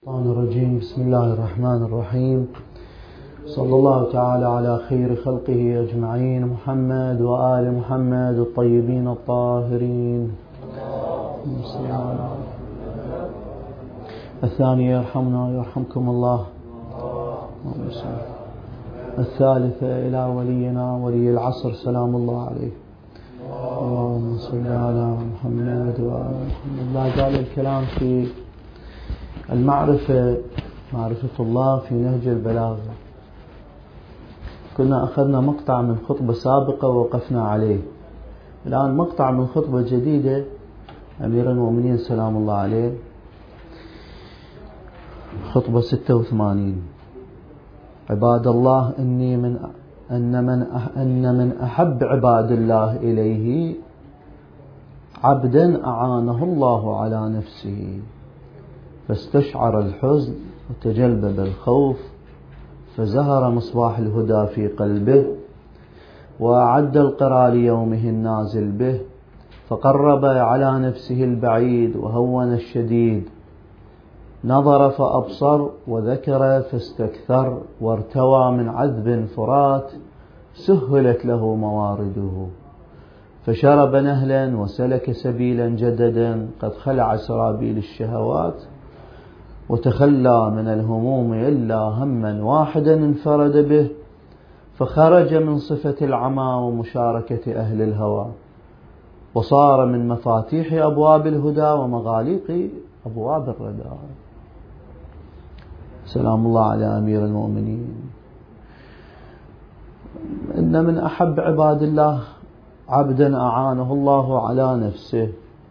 الشيطان الرجيم. بسم الله الرحمن الرحيم. صلى الله تعالى على خير خلقه أجمعين، محمد وآل محمد الطيبين الطاهرين. الثانية يرحمنا يرحمكم الله. الثالثة إلى ولينا ولي العصر سلام الله عليه. اللهم صل على محمد وآل محمد. لا زال الكلام في المعرفة، معرفة الله في نهج البلاغة. كنا أخذنا مقطع من خطبة سابقة ووقفنا عليه. الآن مقطع من خطبة جديدة أمير المؤمنين سلام الله عليه، خطبة 86. عباد الله، أن من أحب عباد الله إليه عبدا أعانه الله على نفسه فاستشعر الحزن وتجلبب الخوف، فزهر مصباح الهدى في قلبه، وأعد القرى ليومه النازل به، فقرب على نفسه البعيد وهون الشديد، نظر فأبصر وذكر فاستكثر، وارتوى من عذب فرات سهلت له موارده، فشرب نهلا وسلك سبيلا جددا قد خلع سرابيل الشهوات، وتخلى من الهموم إلا هما واحدا انفرد به، فخرج من صفة العمى ومشاركة أهل الهوى، وصار من مفاتيح أبواب الهدى ومغاليق أبواب الردى. سلام الله على أمير المؤمنين. إن من أحب عباد الله عبدا أعانه الله على نفسه.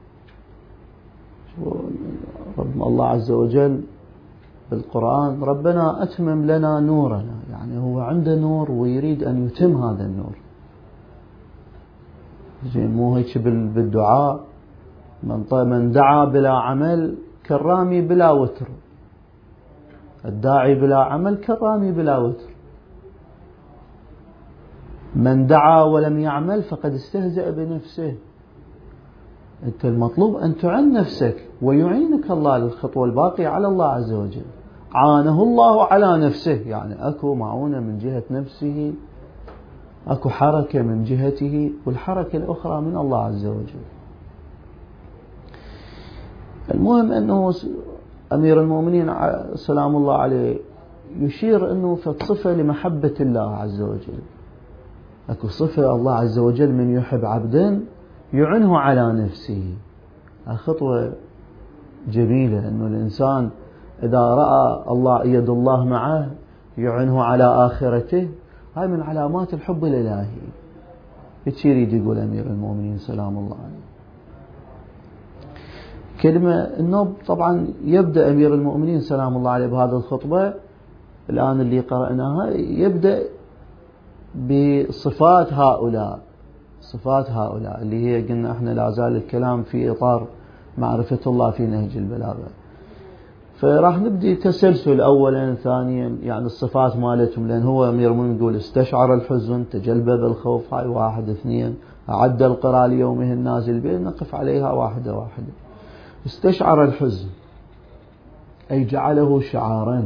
رب الله عز وجل بالقرآن: ربنا أتمم لنا نورنا، يعني هو عنده نور ويريد أن يتم هذا النور. مو هيك بالدعاء: من دعا بلا عمل كالرامي بلا وتر. الداعي بلا عمل كالرامي بلا وتر. من دعا ولم يعمل فقد استهزأ بنفسه. أنت المطلوب أن تعن نفسك ويعينك الله للخطوة الباقية على الله عز وجل. عانه الله على نفسه، يعني أكو معونة من جهة نفسه، أكو حركة من جهته، والحركة الأخرى من الله عز وجل. المهم أنه أمير المؤمنين سلام الله عليه يشير أنه فصفة لمحبة الله عز وجل. أكو صفة الله عز وجل من يحب عبدا يعنه على نفسه. خطوة جميلة أنه الإنسان إذا رأى الله يد الله معه يعنه على آخرته، هاي من علامات الحب الإلهي. إيش يريد يقول أمير المؤمنين سلام الله عليه؟ كلمة النوب. طبعا يبدأ أمير المؤمنين سلام الله عليه بهذه الخطبة الآن اللي قرأناها، يبدأ بصفات هؤلاء، صفات هؤلاء اللي هي قلنا احنا لا زال الكلام في إطار معرفة الله في نهج البلاغة. فراح نبدي تسلسل أولا ثانيا، يعني الصفات مالتهم، لأن هو أمير المؤمنين يقول: استشعر الحزن، تجلبب الخوف، هاي 1 2، أعد القرى ليومه النازل به، نقف عليها واحدة واحدة. استشعر الحزن أي جعله شعارا.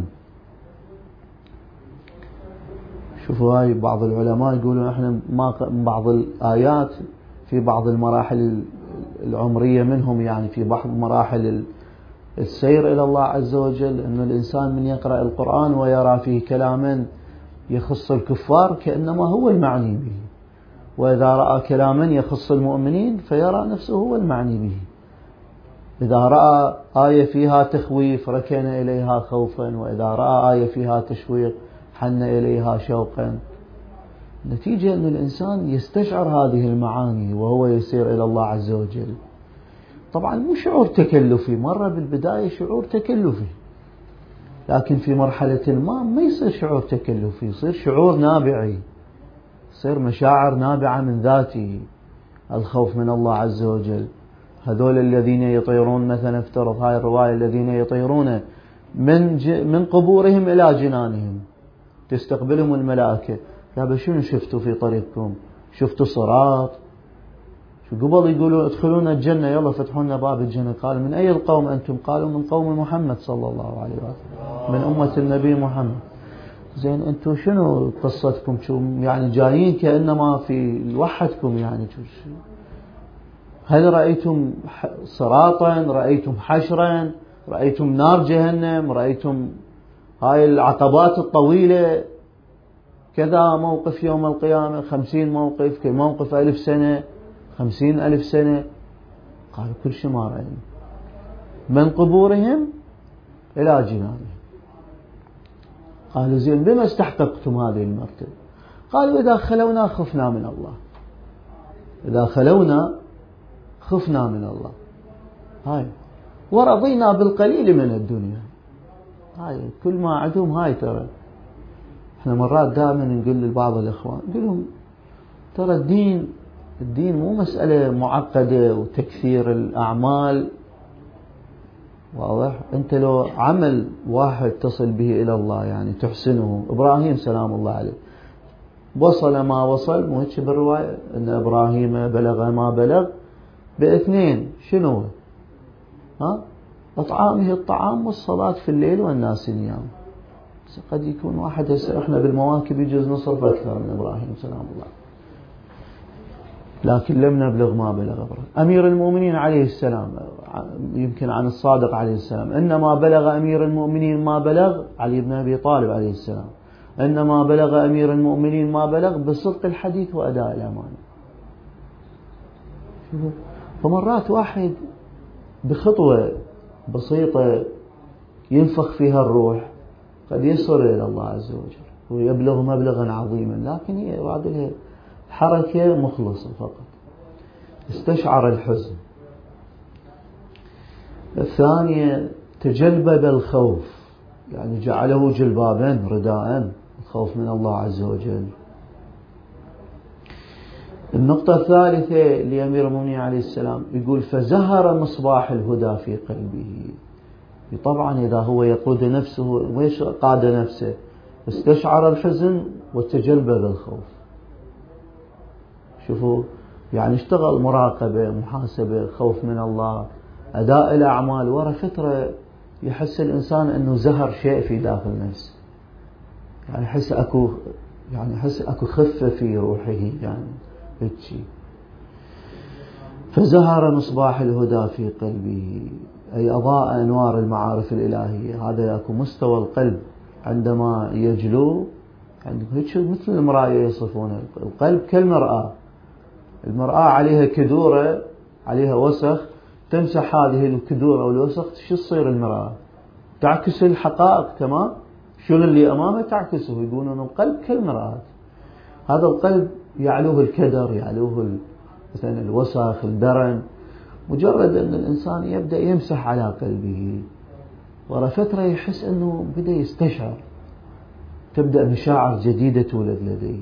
شوفوا، هاي بعض العلماء يقولون احنا بعض الآيات في بعض المراحل العمرية منهم، يعني في بعض مراحل السير إلى الله عز وجل، أن الإنسان من يقرأ القرآن ويرى فيه كلاما يخص الكفار كأنما هو المعني به، وإذا رأى كلاما يخص المؤمنين فيرى نفسه هو المعني به. إذا رأى آية فيها تخويف ركن إليها خوفا، وإذا رأى آية فيها تشويق حن إليها شوقا. نتيجة أن الإنسان يستشعر هذه المعاني وهو يسير إلى الله عز وجل. طبعا مو شعور تكلفي، مرة بالبداية شعور تكلفي، لكن في مرحلة ما يصير شعور تكلفي، يصير شعور نابعي، يصير مشاعر نابعة من ذاته. الخوف من الله عز وجل. هذول الذين يطيرون مثلا، افترض هاي الرواية: الذين يطيرون من قبورهم إلى جنانهم، تستقبلهم الملائكة. لا شنو شفتوا في طريقكم؟ شفتوا صراط؟ شو قبل يقولوا ادخلونا الجنة، يلا فتحوا لنا باب الجنة، قال من أي القوم أنتم؟ قالوا من قوم محمد صلى الله عليه وسلم، من أمة النبي محمد. زين أنتم شنو قصتكم؟ شو يعني جايين كأنما في وحدكم يعني؟ شو هل رأيتم صراطا؟ رأيتم حشرا؟ رأيتم نار جهنم؟ رأيتم هاي العقبات الطويلة؟ كذا موقف يوم القيامة 50 موقف، كموقف 1000 سنة، 50,000 سنة. قالوا كل شيء ما رأينا، من قبورهم إلى جنانهم. قالوا زين بما استحققتم هذه المرتبة؟ قالوا إذا خلونا خفنا من الله، إذا خلونا خفنا من الله، هاي ورضينا بالقليل من الدنيا. هاي كل ما عندهم هاي. ترى احنا مرات دائما نقول لبعض الإخوان، نقول لهم ترى الدين مو مسألة معقدة وتكثير الأعمال، واضح؟ أنت لو عمل واحد تصل به إلى الله يعني تحسنه، إبراهيم سلام الله عليه وصل ما وصل، مو هيك بالرواية أن إبراهيم بلغ ما بلغ باثنين، شنو؟ أطعامه الطعام والصلاة في الليل والناس نيام. قد يكون واحد هسه احنا بالمواكب يجوز نصرف أكثر من إبراهيم سلام الله، لكن لم نبلغ ما بلغ إبراهيم. أمير المؤمنين عليه السلام، يمكن عن الصادق عليه السلام، إنما بلغ أمير المؤمنين ما بلغ علي بن أبي طالب عليه السلام، إنما بلغ أمير المؤمنين ما بلغ بصدق الحديث وأداء الأمانة. فمرات واحد بخطوة بسيطة ينفخ فيها الروح قد يصل إلى الله عز وجل ويبلغ مبلغا عظيما، لكن هي بعد حركة مخلصة فقط. استشعر الحزن. الثانية تجلبب الخوف، يعني جعله جلبابا رداء، الخوف من الله عز وجل. النقطة الثالثة لأمير المؤمنين عليه السلام يقول فزهر مصباح الهدى في قلبه. طبعا إذا هو يقود نفسه، ويش قاد نفسه؟ استشعر الحزن وتجلبب الخوف. شوفوا يعني اشتغل مراقبة، محاسبة، خوف من الله، أداء الأعمال، ورا فترة يحس الإنسان أنه زهر شيء في داخل نفسه، يعني يحس أكو خفة في روحه، يعني هيك. فزهر مصباح الهدى في قلبه، أي أضاء أنوار المعارف الإلهية. هذا أكو مستوى القلب عندما يجلو، يعني هيك مثل المراية يصفون القلب كالمرآة. المرآة عليها كدورة، عليها وسخ، تمسح هذه الكدورة والوسخ، شو تصير المرآة؟ تعكس الحقائق. تمام، شو اللي أمامه تعكسه. يقولون القلب كالمرآة. هذا القلب يعلوه الكدر، يعلوه مثلا الوسخ، الدرن. مجرد أن الإنسان يبدأ يمسح على قلبه، ورا فترة يحس أنه بدأ يستشعر، تبدأ مشاعر جديدة تولد لديه.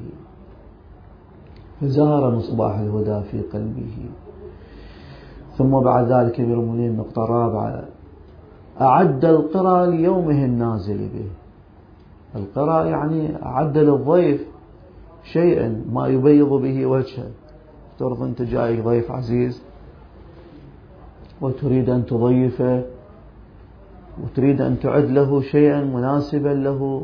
فزهر مصباح الهدى في قلبه. ثم بعد ذلك أمير المؤمنين النقطة الرابعة، أعد القرى ليومه النازل به. القرى يعني أعد للضيف شيئا ما يبيض به وجهه. افترض أنت جاي ضيف عزيز وتريد أن تضيفه وتريد أن تعد له شيئا مناسبا له.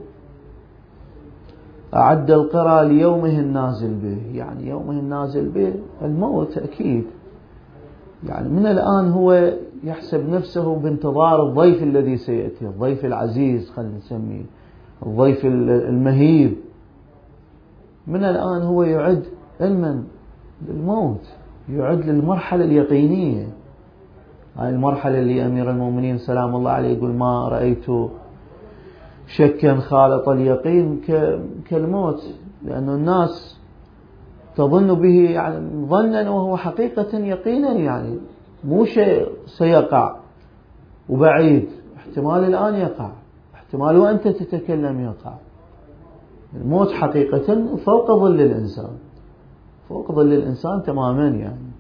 أعد القرى ليومه النازل به، يعني يومه النازل به الموت أكيد. يعني من الآن هو يحسب نفسه بانتظار الضيف الذي سيأتي، الضيف العزيز خلينا نسميه، الضيف المهيب. من الآن هو يعد علما بالموت، يعد للمرحلة اليقينية. هاي المرحلة اللي أمير المؤمنين سلام الله عليه يقول ما رأيت شكا خالط اليقين كالموت، لأن الناس تظن به يعني ظنا وهو حقيقة يقينا، يعني مو شيء سيقع وبعيد، احتمال الآن يقع، احتمال وأنت تتكلم يقع. الموت حقيقة فوق ظل الإنسان، فوق ظل الإنسان تماما. يعني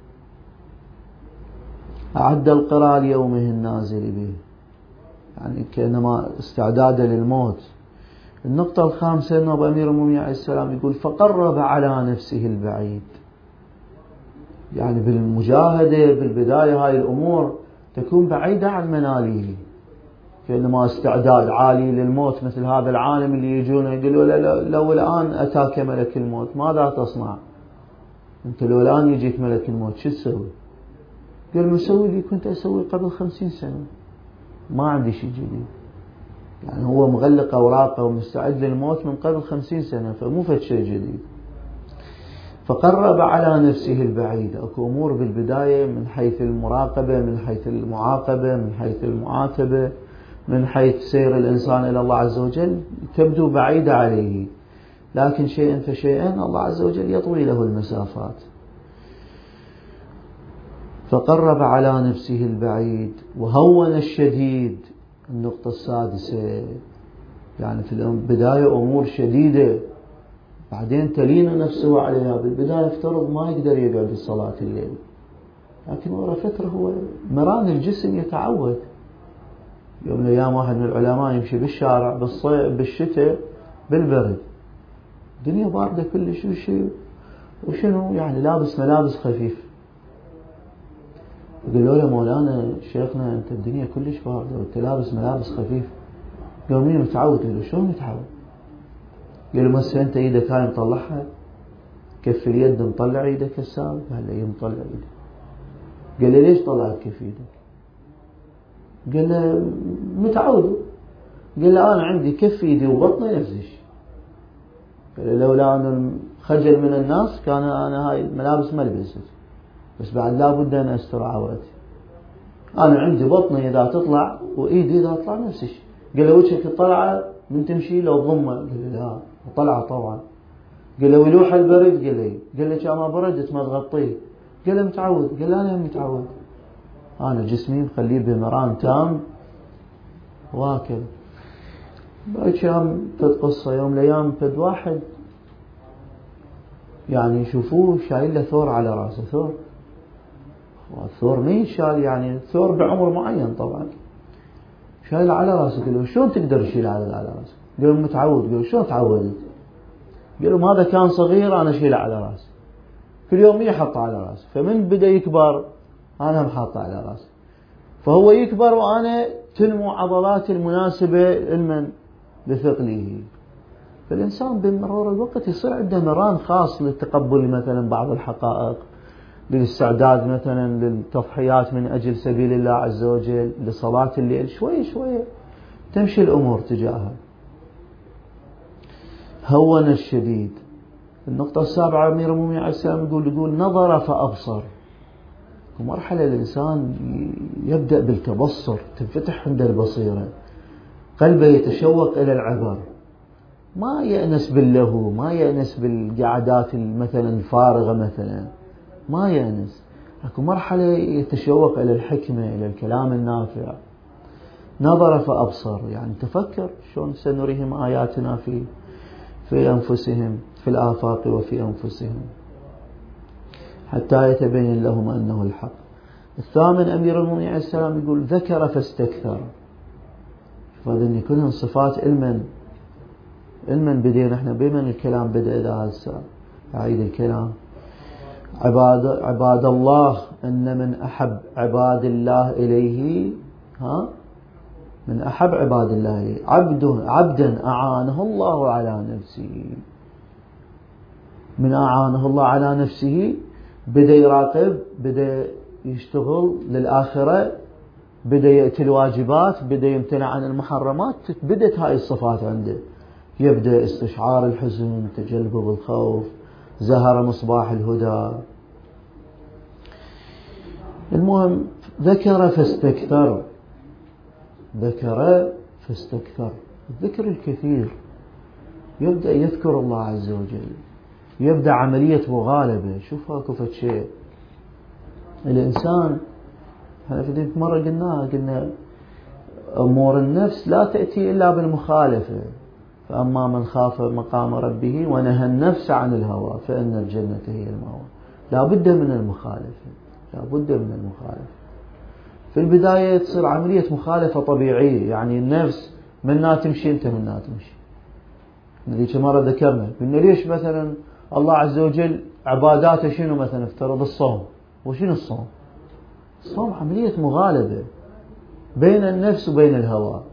أعد القرى ليومه النازل به، يعني كأنما استعداد للموت. النقطة الخامسة أنه أمير المؤمنين عليه السلام يقول فقرب على نفسه البعيد. يعني بالمجاهدة بالبداية هاي الأمور تكون بعيدة عن مناليه، كأنما استعداد عالي للموت، مثل هذا العالم اللي يجون يقولوا لو الآن أتاك ملك الموت ماذا تصنع؟ أنت لو الآن يجيك ملك الموت شو تسوي؟ قال مسوي اللي كنت أسوي قبل 50 سنة، ما عندي شيء جديد. يعني هو مغلق أوراقه ومستعد للموت من قبل 50 سنة، فمو فد شيء جديد. فقرب على نفسه البعيد. أكو أمور بالبداية من حيث المراقبة، من حيث المعاقبة، من حيث المعاتبة، من حيث سير الإنسان إلى الله عز وجل تبدو بعيدة عليه، لكن شيئا فشيئا الله عز وجل يطوي له المسافات. فقرب على نفسه البعيد وهون الشديد. النقطة السادسة، يعني في البداية أمور شديدة بعدين تلين نفسه عليها. بالبداية افترض ما يقدر يقعد الصلاة الليل، لكن ورا فترة هو مران الجسم يتعود. يوم من الأيام واحد من العلماء يمشي بالشارع بالصيف بالشتاء بالبرد، الدنيا باردة كلش وشنو يعني لابس ملابس خفيف. قالوا له مولانا شيخنا أنت الدنيا كلش باردة وأنت لابس ملابس خفيف. قال مين متعود؟ قال له شلون متعود؟ قال له مسا أنت إيدك هاي مطلعها، كف اليد مطلع إيدك السابق؟ قال له مطلع إيدك. قال له ليش طلعت كف إيدك؟ قال له متعود. قال له أنا عندي كف إيدي وبطني نفس الشيء. قال له لولا أنا خجل من الناس كان أنا هاي الملابس ما لبست، بس بعد لا بد أن أستر عورتي. أنا عندي بطني إذا تطلع وإيدي إذا تطلع نفس الشيء. قال له وجهك طلعة من تمشي لو ضمة؟ قال له لا طلعة طبعا. قال له ولوح البرد؟ قال لي. قال له كما بردت ما تغطيه؟ قال له متعود. قال له أنا متعود، أنا جسمي مخليه بمران تام واكل. كم فد قصة يوم الأيام فد واحد يعني يشوفوه شايل له ثور على رأسه، ثور، والثور مين شال؟ يعني ثور بعمر معين طبعا، شايل على رأسه. قالوا شلون تقدر تشيل على رأسك؟ قالوا متعود. قالوا شلون تعودت؟ قالوا هذا كان صغير أنا شيله على رأسي كل يوم يحط على رأسي، فمن بدأ يكبر أنا محاطة على رأسي، فهو يكبر وأنا تنمو عضلاتي المناسبة لمن لثقله. فالإنسان بمرور الوقت يصير عنده مران خاص للتقبل مثلا بعض الحقائق، للاستعداد مثلا للتضحيات من أجل سبيل الله عز وجل، لصلاة الليل. شوي شوي تمشي الأمور تجاهها. هون الشديد. النقطة السابعة أمير المؤمنين عليه السلام يقول نظر فأبصر. ومرحلة الإنسان يبدأ بالتبصر، تنفتح عند البصيرة، قلبه يتشوق إلى العبر، ما يأنس باللهو، ما يأنس بالقعدات مثلا الفارغة مثلا، ما يأنس. لكن مرحلة يتشوق إلى الحكمة، إلى الكلام النافع. نظر فأبصر يعني تفكر شلون سنريهم آياتنا في أنفسهم، في الآفاق وفي أنفسهم، حتى يتبين لهم أنه الحق. الثامن أمير المؤمنين عليه السلام يقول ذكر فاستكثر. فهذه كلها صفات علما بدينا احنا بمن الكلام بدأ إذا هسه أعيد الكلام. عباد الله أن من أحب عباد الله إليه من أحب عباد الله إليه عبدا أعانه الله على نفسه. من أعانه الله على نفسه بدأ يراقب، بدأ يشتغل للآخرة، بدأ يأتي الواجبات، بدأ يمتنع عن المحرمات. بدأت هاي الصفات عنده، يبدأ استشعار الحزن، تجلبب الخوف، زهر مصباح الهدى. المهم ذكر فاستكثر. ذكر فاستكثر، الذكر الكثير، يبدأ يذكر الله عز وجل، يبدأ عملية مغالبة. شوف هاكو فد شيء الإنسان، احنا في ذيك مرة قلنا أمور النفس لا تأتي إلا بالمخالفة. فأما من خاف مقام ربه ونهى النفس عن الهوى فإن الجنة هي المأوى. لا بد من المخالفة، لا بد من المخالفة. في البداية تصير عملية مخالفة طبيعية، يعني النفس منا تمشي أنت منا تمشي. ذيك مرة ذكرنا قلنا ليش مثلا الله عز وجل عباداته شنو؟ مثلا افترض الصوم، وشنو الصوم؟ الصوم عملية مغالبة بين النفس وبين الهوى،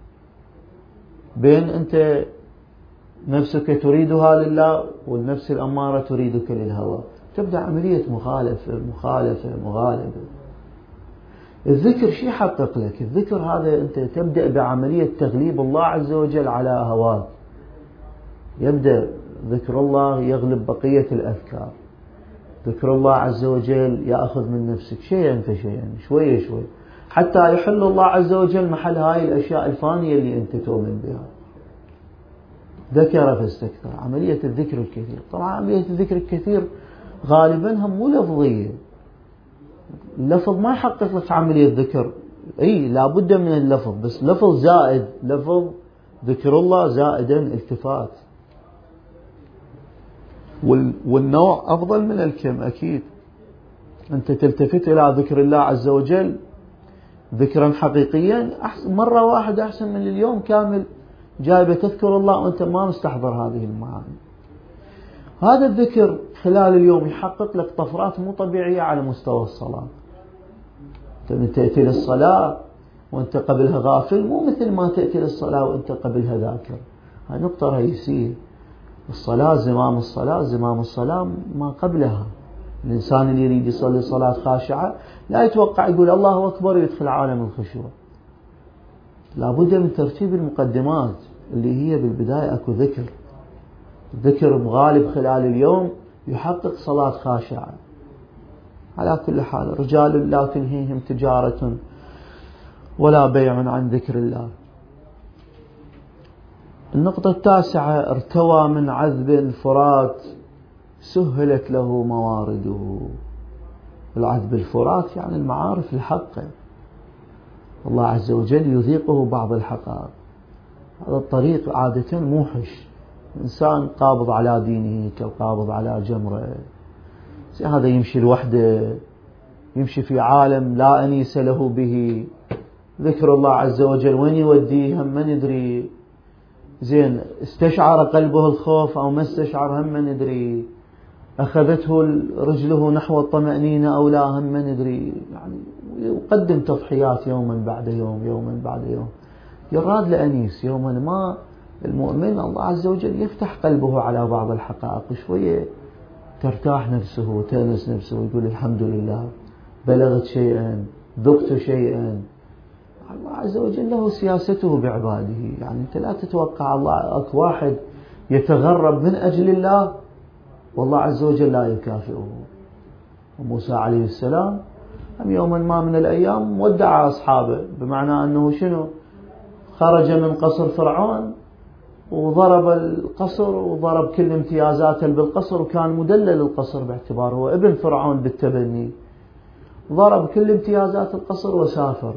بين أنت نفسك تريدها لله والنفس الأمارة تريدك للهوى، تبدأ عملية مغالبة. الذكر شي يحقق لك؟ الذكر هذا أنت تبدأ بعملية تغليب الله عز وجل على هواك، يبدأ ذكر الله يغلب بقية الأذكار، ذكر الله عز وجل يأخذ من نفسك شيئا فشيئا شوية شوي حتى يحل الله عز وجل محل هاي الأشياء الفانية اللي أنت تؤمن بها. ذكر فاستكثر، عملية الذكر الكثير. طبعا عملية الذكر الكثير غالبا هم مو لفظية، اللفظ ما يحقق لك عملية ذكر، اي لابد من اللفظ، بس لفظ زائد، لفظ ذكر الله زائدا التفات، والنوع أفضل من الكم أكيد. أنت تلتفت إلى ذكر الله عز وجل ذكرا حقيقيا مرة واحدة أحسن من اليوم كامل جايبة تذكر الله وأنت ما مستحضر هذه المعاني. هذا الذكر خلال اليوم يحقق لك طفرات مو طبيعية على مستوى الصلاة. أنت تأتي للصلاة وأنت قبلها غافل، مو مثل ما تأتي للصلاة وأنت قبلها ذاكر. هاي نقطة رئيسية. الصلاة زمام الصلاة ما قبلها. الإنسان اللي يريد يصلي صلاة خاشعة لا يتوقع يقول الله أكبر ويدخل عالم الخشوع، لابد من ترتيب المقدمات اللي هي بالبداية أكو ذكر مغالب خلال اليوم يحقق صلاة خاشعة. على كل حال، رجال لا تلهيهم تجارة ولا بيع عن ذكر الله. النقطة التاسعة، ارتوى من عذب الفرات سهلت له موارده. العذب الفرات يعني المعارف الحقة، الله عز وجل يذيقه بعض الحقائق. هذا الطريق عادة موحش، إنسان قابض على دينه كالقابض على جمرة، هذا يمشي لوحده، يمشي في عالم لا أنيس له به. ذكر الله عز وجل وين يوديه هم ما ندري، زين استشعر قلبه الخوف أو ما استشعر هم ما ندري، أخذته رجله نحو الطمأنينة أو لا هم ما ندري. يعني يقدم تضحيات يوما بعد يوم، يراد لأنيس يوما ما. المؤمن الله عز وجل يفتح قلبه على بعض الحقائق، شوية ترتاح نفسه وتأنس نفسه ويقول الحمد لله بلغت شيئا، ذقت شيئا. الله عز وجل له سياسته بعباده. يعني أنت لا تتوقع الله واحد يتغرب من أجل الله والله عز وجل لا يكافئه. وموسى عليه السلام هم يوما ما من الأيام ودع أصحابه، بمعنى أنه شنو، خرج من قصر فرعون وضرب القصر وضرب كل امتيازاته بالقصر، وكان مدلل القصر باعتباره هو ابن فرعون بالتبني. ضرب كل امتيازات القصر وسافر.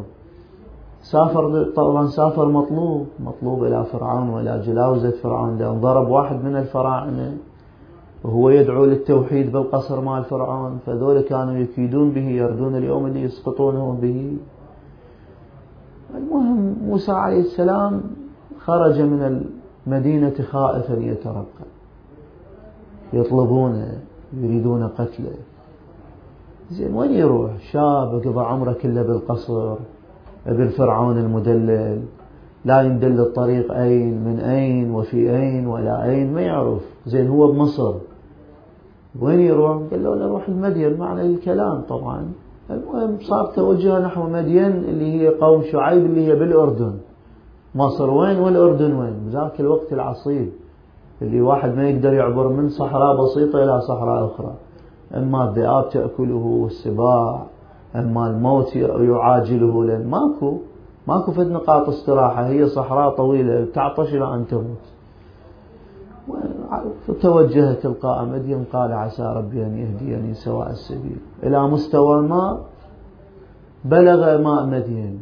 طبعا سافر مطلوب إلى فرعون وإلى جلاوزة فرعون، لأن ضرب واحد من الفراعنة وهو يدعو للتوحيد بالقصر مال فرعون، فذول كانوا يكيدون به، يردون اليوم اللي يسقطونه به. المهم موسى عليه السلام خرج من المدينة خائفا يترقب، يطلبونه يريدون قتله. زين وين يروح؟ شاب قضى عمره كله بالقصر، ابن فرعون المدلل، لا يندل الطريق أين من أين وفي أين ولا أين ما يعرف. زين هو بمصر، وين يروح؟ قال له نروح المدين، معنى الكلام طبعا. المهم صار توجه نحو مدين اللي هي قوم شعيب اللي هي بالأردن. مصر وين والأردن وين؟ بذاك الوقت العصيب اللي واحد ما يقدر يعبر من صحراء بسيطة إلى صحراء أخرى، إما الذئاب تأكله والسباع، أما الموت يعاجله، لأن ماكو فد نقاط استراحة، هي صحراء طويلة تعطش إلى أن تموت. فتوجه تلقاء مدين، قال عسى ربي أن يهديني سواء السبيل. إلى مستوى ما بلغ ماء مدين،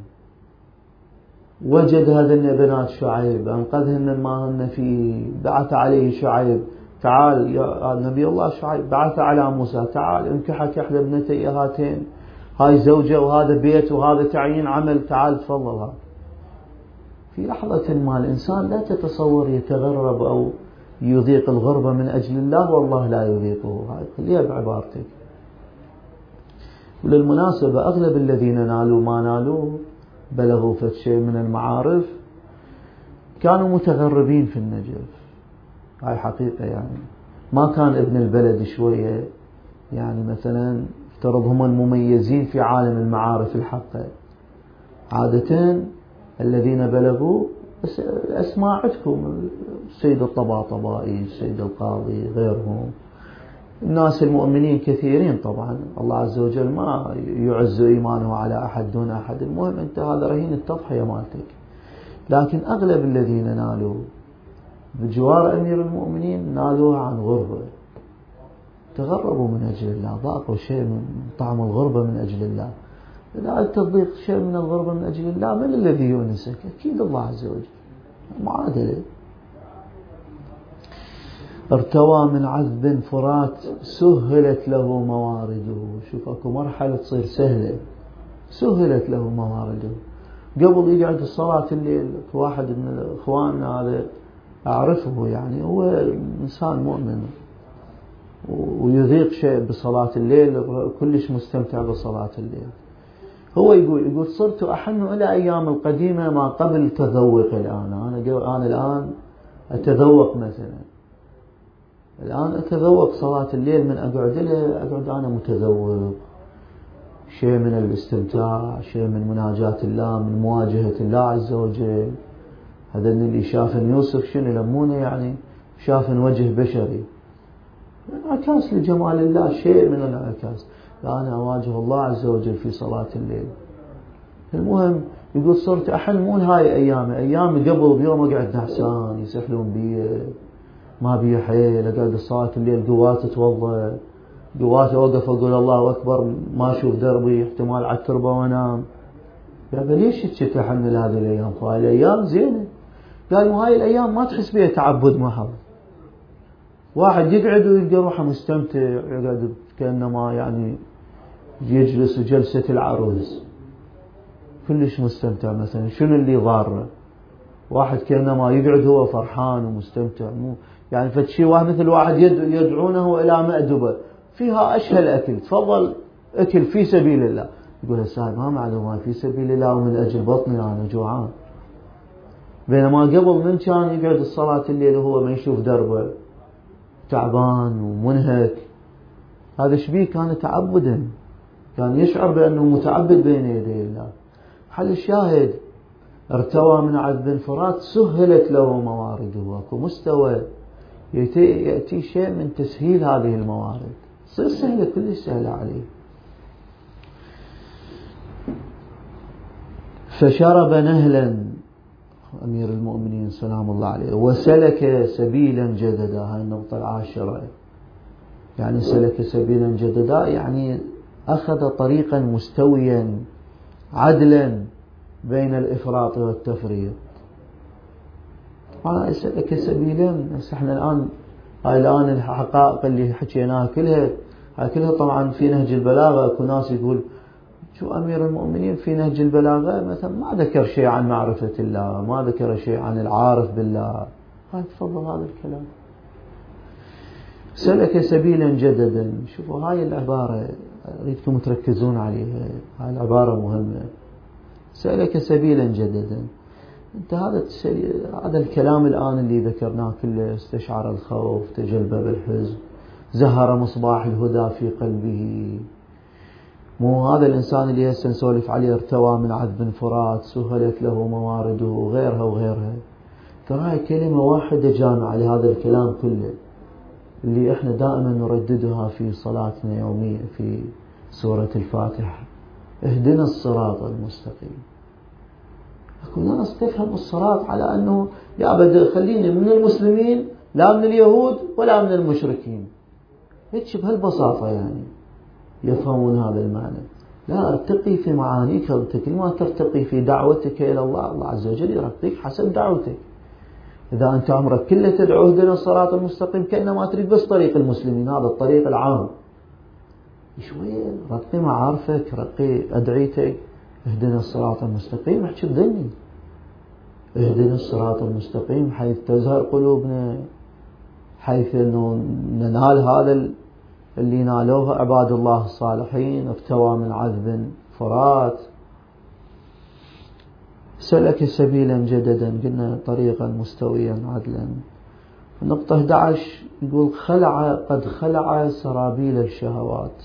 وجد هذن بنات شعيب، أنقذهن مما هن فيه. بعث عليه شعيب، تعال يا نبي الله شعيب، بعث على موسى، تعال انكحك إحدى ابنتي هاتين، هاي زوجة وهذا بيت وهذا تعيين عمل، تعال تفضل. في لحظة ما الإنسان لا تتصور يتغرب أو يضيق الغربة من أجل الله والله لا يضيقه. هاي خليها بعبارتك. وللمناسبة أغلب الذين نالوا ما نالوا بلغوا في شيء من المعارف كانوا متغربين في النجف. هاي حقيقة يعني، ما كان ابن البلد شوية، يعني مثلا افترض هم المميزين في عالم المعارف الحقة. عادة الذين بلغوا أسماء عندكم، السيد الطباطبائي، السيد القاضي، غيرهم، الناس المؤمنين كثيرين طبعا. الله عز وجل ما يعز إيمانه على أحد دون أحد. المهم أنت هذا رهين التضحية مالتك. لكن أغلب الذين نالوا بجوار أمير المؤمنين نالوها عن غربة، تغربوا من أجل الله، ذاقوا شيء من طعم الغربة من أجل الله. إذا تضيق شيء من الغربة من أجل الله، من الذي يؤنسك؟ أكيد الله عز وجل. معادلة. ارتوى من عذب فرات سهلت له موارده. شوف اكو مرحلة تصير سهلة، سهلت له موارده. قبل يقعد الصلاة الليل، واحد من اخواننا هذا اعرفه، يعني هو انسان مؤمن ويذيق شيء بصلاة الليل، كلش مستمتع بصلاة الليل. هو يقول صرت أحن إلى أيام القديمة ما قبل تذوق الآن. أنا الآن أتذوق، مثلا الآن أتذوق صلاة الليل، من أقعد أنا متذوق شيء من الاستمتاع، شيء من مناجاة الله، من مواجهة الله عز وجل. هذا اللي شاف يوسف شنو لمونه، يعني شاف وجه بشري، انعكاس لجمال الله، شيء من الانعكاس. أنا أواجه الله عز وجل في صلاة الليل. المهم يقول صرت أحن مو هاي أيامي قبل بيوم أقعد نعسان، يسحلون بي ما بي حيل، أقعد صلاة الليل قوات أتوضأ، قوات أوقف أقول الله أكبر ما أشوف دربي، احتمال على التربة وأنام. قال ليش تتحمل هذه الأيام؟ هاي الأيام زينة. قال هاي الأيام ما تحس بها تعبد محض. واحد يقعد ويلقى روحه مستمتع، يقعد كأنما يعني يجلس جلسة العروس، كلش مستمتع. مثلا شنو اللي ضاره؟ واحد كأنما يقعد هو فرحان ومستمتع، مو يعني فتشي واحد مثل واحد يدعونه إلى مأدبة فيها أشهى الأكل، تفضل أكل في سبيل الله. يقول السائل ما معلومة في سبيل الله ومن أجل بطني أنا جوعان. بينما قبل من كان يقعد الصلاة الليل وهو ما يشوف دربه، تعبان ومنهك. هذا شبيه كان تعبدا، كان يشعر بأنه متعبد بين يدي الله. حل الشاهد ارتوى من عذب فرات سهلت له موارده. واكو مستوى يأتي شيء من تسهيل هذه الموارد، تصير سهلة، كلش سهلة عليه. فشرب نهلا أمير المؤمنين سلام الله عليه، وسلك سبيلا جددا. هاي النقطة العاشرة، يعني سلك سبيلا جددا يعني أخذ طريقا مستويا عدلا بين الإفراط والتفريط. ما سلك سبيلا، احنا الآن الحقائق اللي حكيناها كلها طبعا في نهج البلاغة. اكو ناس يقول شو أمير المؤمنين في نهج البلاغة مثلا ما ذكر شيء عن معرفة الله، ما ذكر شيء عن العارف بالله. هاي تفضل هذا الكلام. سلك سبيلا جددا. شوفوا هاي العبارة أريدكم تركزون عليها، هاي العبارة مهمة. سلك سبيلا جددا. انت هذا الكلام الآن اللي ذكرناه كله استشعر الخوف، تجلبب الحزن، زهر مصباح الهدى في قلبه. مو هذا الإنسان اللي هسه نسولف عليه ارتوى من عذب فرات سهلت له موارده وغيرها وغيرها. ترى كلمة واحدة جامعة لهذا الكلام كله اللي احنا دائما نرددها في صلاتنا يوميا في سورة الفاتحة: اهدنا الصراط المستقيم. اكو ناس تفهم الصراط على انه يا بدي خليني من المسلمين لا من اليهود ولا من المشركين، هيك بهالبساطة يعني يفهمون هذا المعنى. لا، ارتقي في معانيك. أنت كل ما ترتقي في دعوتك إلى الله، الله عز وجل يرقيك حسب دعوتك. إذا أنت عمرك كله تدعو اهدنا الصراط المستقيم كأنما تريد بس طريق المسلمين، هذا الطريق العام، شوية رقي معارفك، رقي أدعيتك. اهدنا الصراط المستقيم، احكي بذني اهدنا الصراط المستقيم حيث تزهر قلوبنا، حيث أنه ننال هذا اللي نالوها عباد الله الصالحين، ارتوى من عذب فرات، سلك سبيلا جددا، قلنا طريقا مستويا عدلا. النقطة 11 يقول قد خلع سرابيل الشهوات،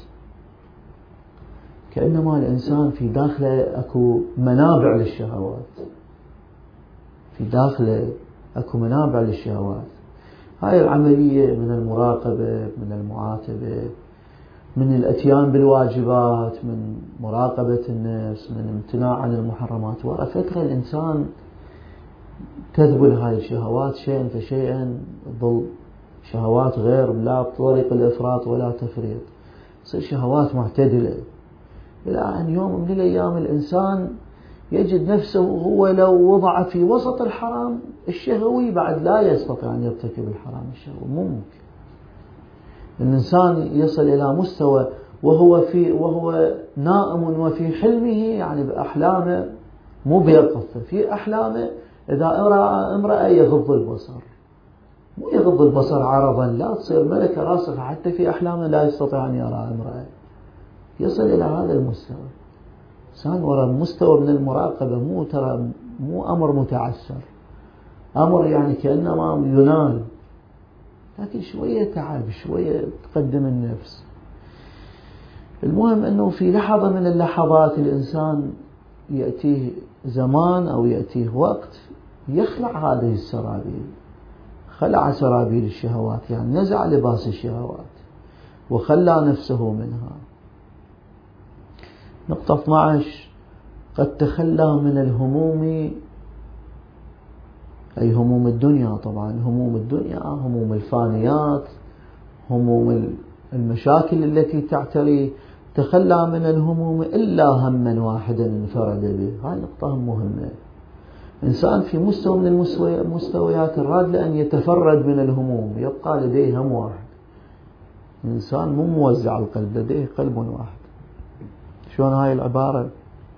كأنما الإنسان في داخله أكو منابع للشهوات، في داخله أكو منابع للشهوات. هاي العملية من المراقبة، من المعاتبة، من الاتيان بالواجبات، من مراقبة النفس، من الامتناع عن المحرمات، ورا فترة الإنسان تذبل هاي الشهوات شيئا فشيئا، تظل شهوات غير لا بطريق الإفراط ولا تفريط، تصير شهوات معتدلة، إلى أن يوم من الأيام الإنسان يجد نفسه هو لو وضع في وسط الحرام الشهوي بعد لا يستطيع أن يرتكب الحرام الشهوي. ممكن الإنسان يصل إلى مستوى وهو نائم وفي حلمه، يعني بأحلامه، مو بيقظة، في أحلامه إذا رأى امرأة يغض البصر، مو يغض البصر عرضا، لا، تصير ملكة راسخة حتى في أحلامه لا يستطيع أن يرى امرأة، يصل إلى هذا المستوى. إنسان وراء مستوى من المراقبة، مو أمر متعسر، أمر يعني كأنما ينال، لكن شوية تعب، شوية تقدم النفس. المهم أنه في لحظة من اللحظات الإنسان يأتيه زمان أو يأتيه وقت يخلع هذه السرابيل، خلع سرابيل الشهوات، يعني نزع لباس الشهوات وخلى نفسه منها. نقطة 12 قد تخلى من الهموم، أي هموم الدنيا طبعا، هموم الدنيا، هموم الفانيات، هموم المشاكل التي تعتري، تخلى من الهموم إلا هما واحدا انفرد به. هاي نقطة مهمة. إنسان في مستوى من المستويات الراد لأن يتفرد من الهموم، يبقى لديه هم واحد. إنسان مو موزع القلب، لديه قلب واحد. شلون هاي العبارة؟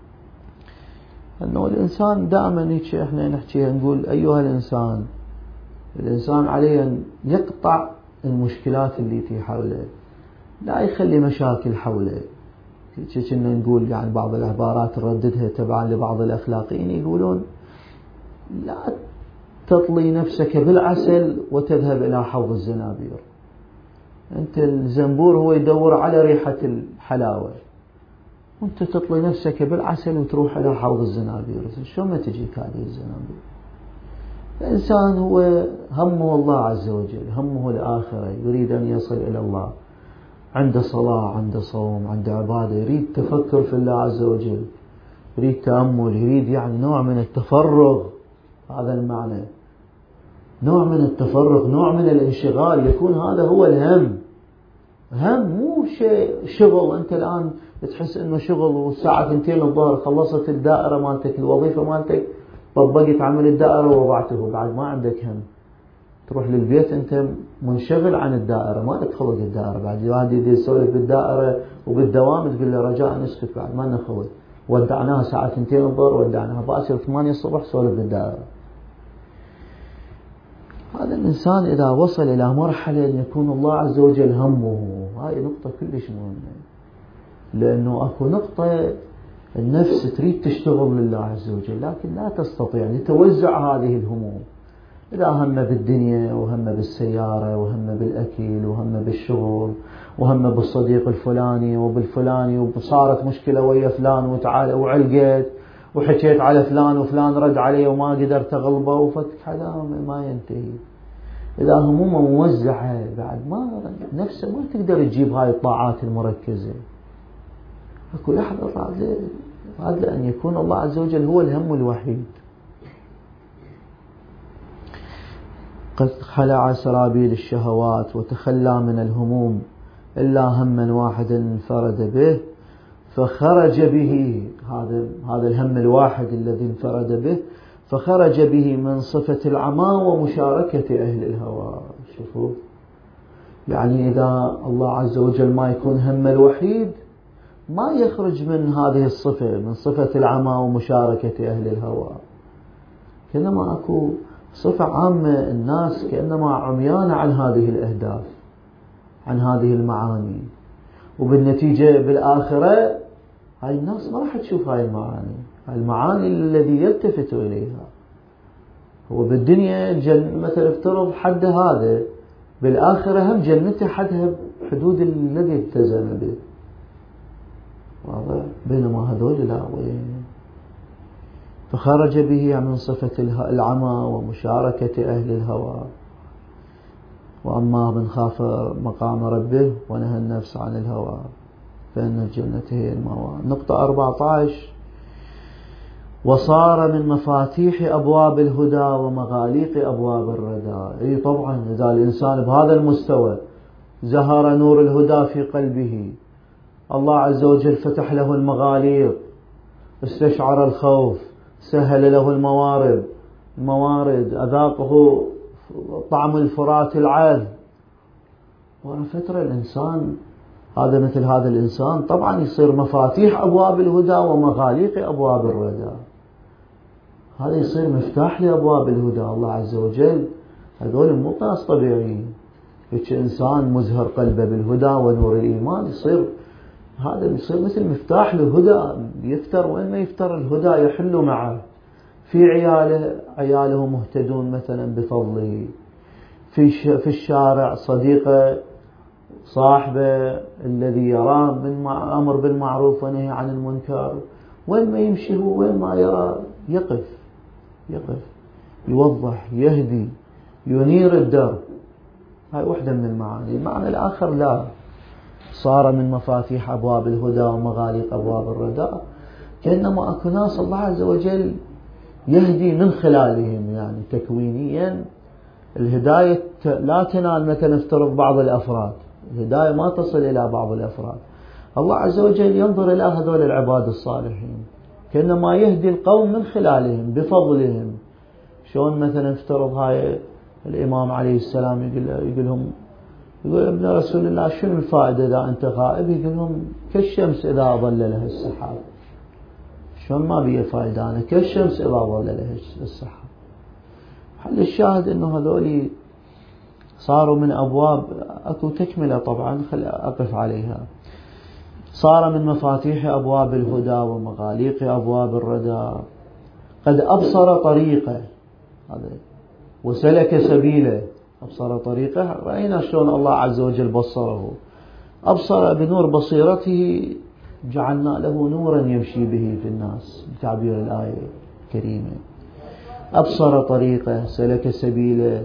أنه الإنسان دائما هيك إحنا نحكيها، نقول أيها الإنسان عليه أن يقطع المشكلات اللي في حوله، لا يخلي مشاكل حوله. كنا نقول يعني بعض العبارات نرددها تبعا لبعض الأخلاقيين، يقولون لا تطلي نفسك بالعسل وتذهب إلى حوض الزنابير. أنت الزنبور هو يدور على ريحة الحلاوة، وأنت تطلي نفسك بالعسل وتروح إلى حوض الزنابير، شو ما تجيك هذه الزنابير؟ الإنسان هو همه الله عز وجل، همه الآخرة، يريد أن يصل إلى الله، عنده صلاة، عنده صوم، عنده عبادة، يريد تفكر في الله عز وجل، يريد تأمل، يريد يعني نوع من التفرغ. هذا المعنى، نوع من التفرغ، نوع من الانشغال، يكون هذا هو الهم. هم مو شيء شغل، أنت الآن تحس إنه شغل والساعة 2 الظهر خلصت الدائرة مالتك، الوظيفة مالتك، طبقت عمل الدائرة ووضعته، بعد ما عندك هم. تروح للبيت أنت منشغل عن الدائرة، ما تخلق الدائرة، بعد واحد يدي يسولف بالدائرة وبالدوام تقول له رجاء نسكت، بعد ما نخلق، ودعناها ساعة 2 الظهر، ودعناها بأسر 8 الصبح سولف بالدائرة. هذا الإنسان إذا وصل إلى مرحلة أن يكون الله عز وجل همه، هاي نقطة كلش مهمة، لأنه أكو نقطة النفس تريد تشتغل لله عز وجل لكن لا تستطيع لتوزع هذه الهموم. إذا هم بالدنيا، وهم بالسيارة، وهم بالأكل، وهم بالشغل، وهم بالصديق الفلاني وبالفلاني، وصارت مشكلة ويا فلان وعلقت، وحكيت على فلان وفلان رد عليه وما قدرت أغلبه، وفتك حلام ما ينتهي. إذا همومه موزعة بعد ما نفسه ما تقدر تجيب هاي الطاعات المركزة. أكو لحظة بعد أن يكون الله عز وجل هو الهم الوحيد. قد خلع سرابيل الشهوات وتخلى من الهموم إلا هما واحدا انفرد به، فخرج به، هذا الهم الواحد الذي انفرد به، فخرج به من صفة العمى ومشاركة أهل الهوى. شوفوا، يعني إذا الله عز وجل ما يكون هم الوحيد ما يخرج من هذه الصفة، من صفة العمى ومشاركة أهل الهوى. كأنما أكو صفة عامة، الناس كأنما عميان عن هذه الأهداف، عن هذه المعاني، وبالنتيجة بالآخرة هاي الناس ما راح تشوف هاي المعاني. هاي المعاني الذي يلتفت إليها هو بالدنيا مثلا افترض حد هذا، بالآخرة هم جنته حدها بحدود الذي التزم به، واضح؟ بينما هذول لا، وين؟ فخرج به من صفة العمى ومشاركة أهل الهوى. وأما من خاف مقام ربه ونهى النفس عن الهوى فإن الجنة هي المأوى. نقطة 14: وصار من مفاتيح أبواب الهدى ومغاليق أبواب الردى. أي طبعا إذا الإنسان بهذا المستوى زهر نور الهدى في قلبه، الله عز وجل فتح له المغاليق، استشعر الخوف، سهل له الموارد، أذاقه طعم الفرات العذب، وفترة الإنسان هذا مثل هذا الإنسان طبعا يصير مفاتيح أبواب الهدى ومغاليق أبواب الردى. هذا يصير مفتاح لأبواب الهدى. الله عز وجل هذول مو ناس طبيعيين، هيك إنسان مزهر قلبه بالهدى ونور الإيمان هذا يصير مثل مفتاح للهدى، يفتر وين ما يفتر الهدى يحل معه. في عياله مهتدون مثلا بفضله، في الشارع صديقه صاحبه الذي يراه أمر بالمعروف ونهي عن المنكر، وين ما يمشي هو وين ما يرى يقف يوضح يهدي ينير الدرب. هاي وحدة من المعاني. المعنى الآخر لا، صار من مفاتيح أبواب الهدى ومغاليق أبواب الردى، كأنما أكو ناس الله عز وجل يهدي من خلالهم، يعني تكوينيا الهداية لا تنال مثلا افترض بعض الأفراد، الهداية ما تصل إلى بعض الأفراد. الله عز وجل ينظر إلى هذول العباد الصالحين كأنما يهدي القوم من خلالهم بفضلهم. شلون مثلا افترض هاي الإمام عليه السلام يقول ابن رسول الله شنو الفائدة إذا أنت غائب؟ يقول لهم كالشمس إذا أظللها السحاب. شلون ما بيه فائدة؟ أنا كالشمس إذا أظللها السحاب. حل الشاهد إنه هذول صاروا من أبواب، أكو تكملة طبعا خل أقف عليها. صار من مفاتيح أبواب الهدى ومغاليق أبواب الردى، قد أبصر طريقه، هذا وسلك سبيله. أبصر طريقه، رأينا شلون الله عز وجل بصره، أبصر بنور بصيرته جعلنا له نورا يمشي به في الناس بتعبير الآية الكريمة. أبصر طريقه، سلك سبيله،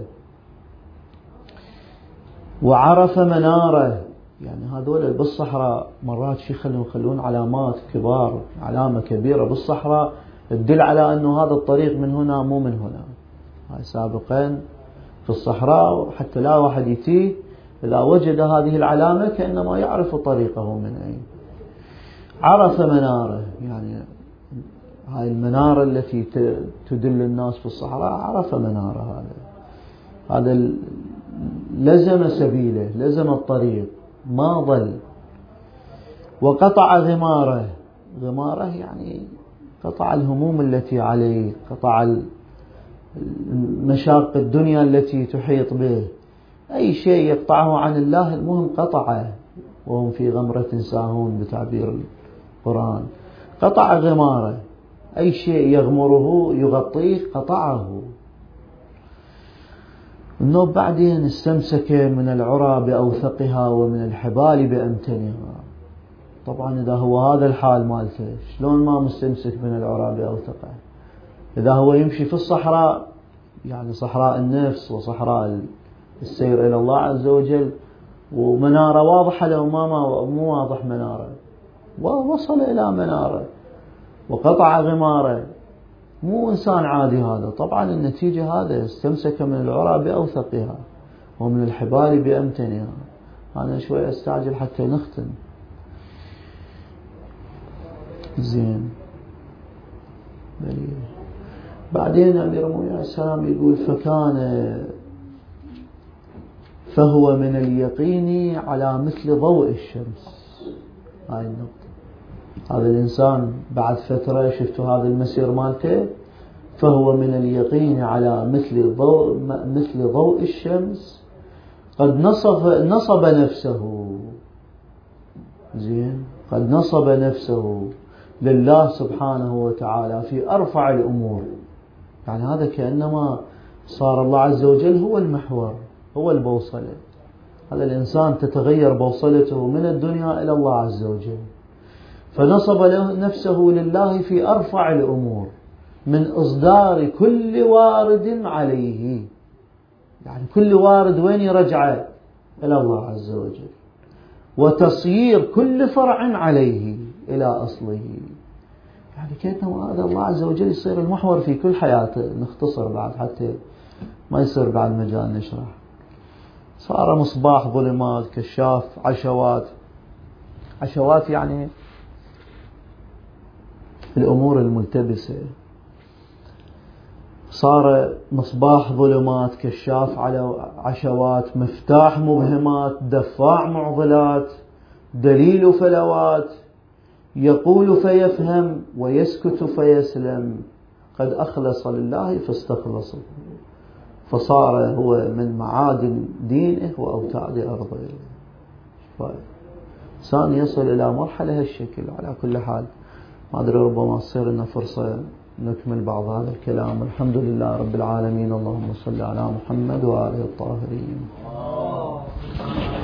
وعرف مناره. يعني هذول بالصحراء مرات شي يخلون علامات كبار، علامة كبيرة بالصحراء تدل على أنه هذا الطريق من هنا مو من هنا. هاي سابقا في الصحراء حتى لا واحد يتيه إذا وجد هذه العلامة كأنما يعرف طريقه من أين. عرف مناره، يعني هاي المنارة التي تدل الناس في الصحراء عرف مناره، هذا لزم سبيله، لزم الطريق ما ضل. وقطع غماره يعني قطع الهموم التي عليه، قطع مشاق الدنيا التي تحيط به، أي شيء يقطعه عن الله المهم قطعه، وهم في غمرة ساهون بتعبير القرآن. قطع غماره، أي شيء يغمره يغطيه قطعه. النوب بعدين استمسك من العرى بأوثقها ومن الحبال بأمتنها. طبعا إذا هو هذا الحال مالته شلون ما مستمسك من العرى بأوثقه؟ إذا هو يمشي في الصحراء، يعني صحراء النفس وصحراء السير إلى الله عز وجل، ومنارة واضحة له مو واضح منارة، ووصل إلى منارة وقطع غماره، مو إنسان عادي هذا. طبعا النتيجة هذا استمسك من العرى بأوثقها ومن الحبال بأمتنها. أنا شوي أستعجل حتى نختم. زين، بعدين أمير المؤمنين عليه السلام يقول فهو من اليقين على مثل ضوء الشمس. هاي النقطة، هذا الإنسان بعد فترة شفتوا هذا المسير مالته، فهو من اليقين على مثل ضوء الشمس قد نصب نفسه، زين، قد نصب نفسه لله سبحانه وتعالى في أرفع الأمور. يعني هذا كأنما صار الله عز وجل هو المحور، هو البوصلة. هذا الإنسان تتغير بوصلته من الدنيا إلى الله عز وجل، فنصب نفسه لله في أرفع الأمور من إصدار كل وارد عليه. يعني كل وارد وين يرجع؟ إلى الله عز وجل. وتصير كل فرع عليه إلى أصله. يعني كأنه هذا الله عز وجل يصير المحور في كل حياته. نختصر بعد حتى ما يصير بعد مجال نشرح. صار مصباح ظلمات، كشاف عشوات. عشوات يعني الأمور الملتبسة. صار مصباح ظلمات، كشاف عشوات، مفتاح مبهمات، دفاع معضلات، دليل فلوات، يقول فيفهم ويسكت فيسلم، قد أخلص لله فاستخلصه. فصار هو من معادن دينه وأوتاد أرضه. إنسان يصل إلى مرحلة هالشكل. على كل حال ما أدري، ربما تصير لنا فرصة نكمل بعض هذا الكلام. الحمد لله رب العالمين. اللهم صل على محمد وآله الطاهرين.